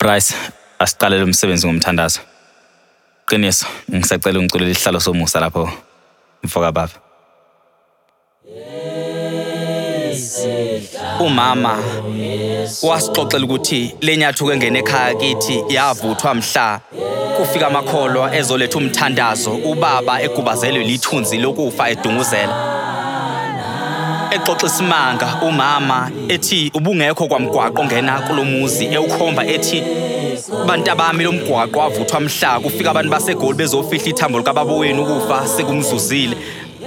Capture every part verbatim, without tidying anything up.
Bryce, asiqalele umsebenzi ngomthandazo. Qiniso, ngisacela ungiculela isihlalo somusa lapho mfoka baba. Umama wasixoxela ukuthi lenyathu kengene ekhaya kithi yavuthwa mhla kufika amakholwa ezoletha umthandazo, ubaba egubazelwe lithunzi lokufa edunguzela. Exoxa isimanga umama ethi ubungekho kwamgwaqo ongena kulomuzi, ewukhomba ethi bantu bami lo mgwaqo wavuthwa mhla kufika abantu baseGoli bezofihla ithambo likababa wenu ukufa sekumzuzile.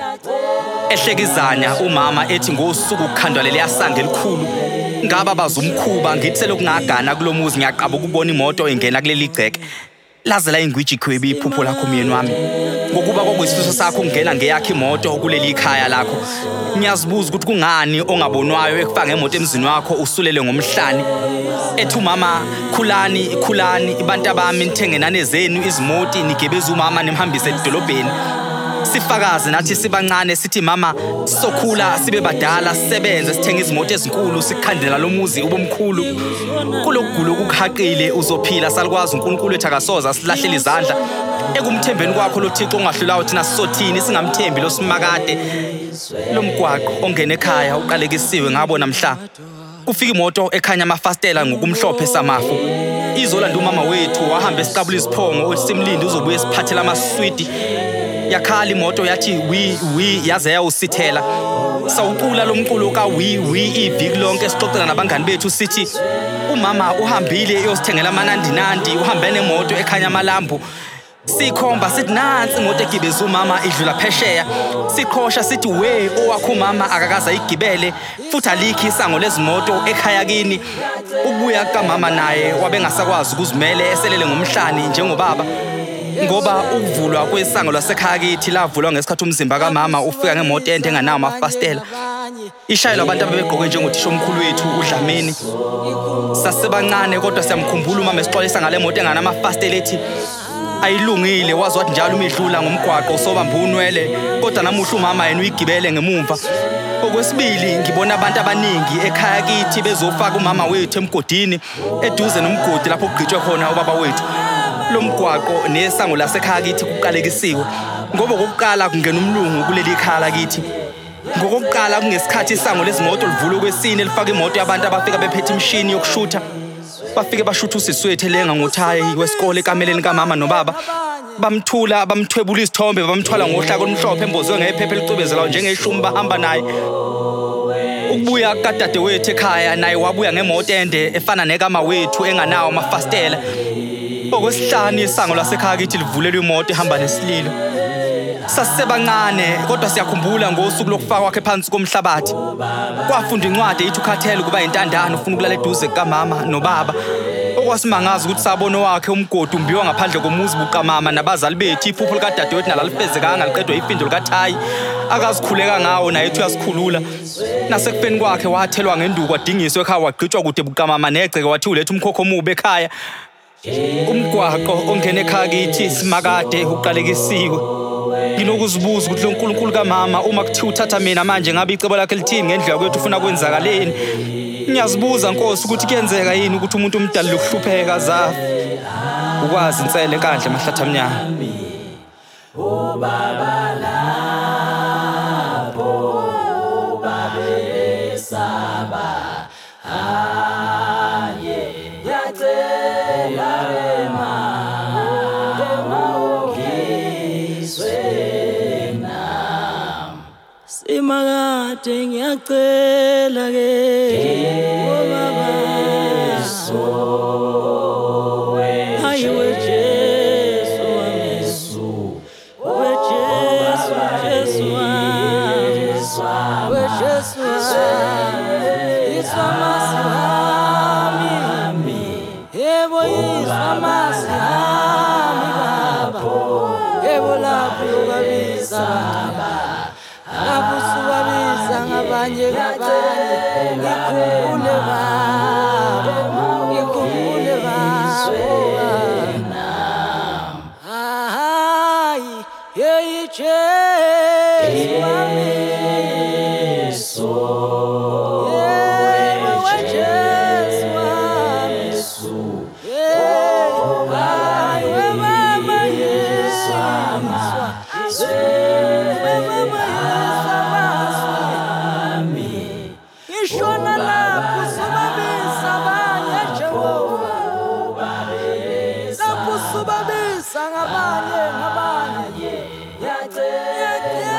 Ehlekizanya umama ethi ngosuku ukukhandwalele yasange elikhulu ngaba bazumkhuba ngithi selokungagana kulomuzi ngiyaqaba ukubona imoto engena kuleli gceke. Lazela ingwiji khwebi iphupho lakho myeni wami, ngokuba kwakuyisifiso sakho ukungena ngeyakhe imoto kuleli khaya lakho. Ngiyazibuza ukuthi kungani ongabonwayo ekufaka ngemoto emzini wakho usulele ngomhlani. Ethi umama khulani khulani abantu bami nithenge nane zenu izimoti nigebeza umama nimhambise edolobheni. Sifakaze nathi sibancane sithi mama sokhula sibe badala sisebenze sithenga izimoto ezinkulu sikhandela lo muzi ubomkhulu. Kulokugula okukhaqile uzophila salikwazi uNkulunkulu wethu akasoza silahlela izandla ekumthembeni kwakho lo Thixo ongahlulayo thina sisothini singamthembi lo simakade. Lo mgwaqo ongena ekhaya uqalekisiwe ngabona mhla kufika imoto ekhanya amafastela ngokumhlophe samafu. Izolanda umama wethu wahamba esiqabula isiphongo osimlindi uzobuye esiphathela amaswidi. Yakhala imoto yathi wi wi yaze yawusithela. Sawucula lo mculo ka wi wi iviki lonke esixoxela nabangani bethu sithi umama uhambile eyosithengela amanandi nandi, uhambe nemoto ekhanya amalambu. Sikhomba sithi nansi imoto egibeza umama idlula phesheya. Siqhosha sithi we owakho umama akakaza igibele futhi alikhi isango lezimoto ekhaya kini. Ukubuya kaMama naye wabengasakwazi ukuzimele eselele ngomhlani njengobaba, ngoba ukuvulwa kwesango lasekhaya kithi lavulwa ngesikhathi umzimba kaMama ufika ngemoto ende enganawo amafastela. Ishayelwa abantu ababegqoke njengothisha omkhulu wethu uDlamini. Sasebancane kodwa siyamkhumbula umama esixolisa ngale moto engana amafastela ethi ayilungile, wazi njalo umidlula ngomgwaqo usobamba unwele kodwa namuhla umama yena uyigibele ngemumva. Okwesibili ngibona abantu abaningi ekhaya kithi bezofaka umama wethu emgodini eduze nomgodi lapho kugqitshwe khona ubaba wethu. Lo mgwaqo nesango lasekhaya kithi kuqalekisiwe ngoba kokuqala kungena umlungu kuleli khaya lakithi. Ngokokuqala kungesikhathi isango lezimoto livulwe kwesine lifaka imoto yabantu abafika bephethe imshini yokushutha. Bafike bashutha usiswethu elenga ngothayi wesikole ekameleni kaMama nobaba. Bamthula bamthwebula isithombe bamthwala ngohlaka olumhlophe embozwe ngephepha elicwebezelayo njengeshumi bahamba naye. Ukubuya kadade wethu ekhaya naye wabuya ngemoto ende efana nekama wethu enganawo amafastela. Okwesihlanu isango lasekhaya kithi livulelwe imoto ehamba nesililo. Sasebancane kodwa siyakhumbula ngosuku lokufaka kwakhe phansi komhlabathi. Kwafunda incwadi ethi ukhathele kuba intandane ufuna ukulala eduze kaMama nobaba. Okwasimangaza ukuthi sabona wakhe umgodi umbiwa ngaphandle komuzi bukaMama nabazali bethu. Iphupho likadade wethu nalalifezekanga liqedwe ifindo likaThayi akazikhuleka ngawo naye ethi uyasikhulula. Nasekufeni kwakhe wathelwa ngenduku wadingiswa ekhaya wagqitshwa kude bukaMama negceke wathi ulethe umkhokho omubi ekhaya. Umgwaqo ongena ekhaya kithi simakade uqalekisiwe. Nginokuzibuza ukuthi lo uNkulunkulu kaMama uma kuthiwa uthatha mina manje ngabe icebo lakhe lithini ngendlela kwethu ufuna kwenzakaleni. Ngiyazibuza Nkosi ukuthi kuyenzeka yini ukuthi umuntu omdala lokuhlupheka za ukwazi insele enkandla emahlatha amnyama. Ubaba lapho babesaba haye yacela Imakade ngiyacela ke obaba so hayi we Jesu wamesu we Jesu Jesu we Jesu isamasi yebo isamasi baba yebo lapho babisaba abusubabiza ngabanye ngabanye ngikhumbule baba ngikhumbule baba hayi hey Jesu wameso yeah Jesu wameso yeah Ngiyabisa ngabanye ngabanye. Ngiyacela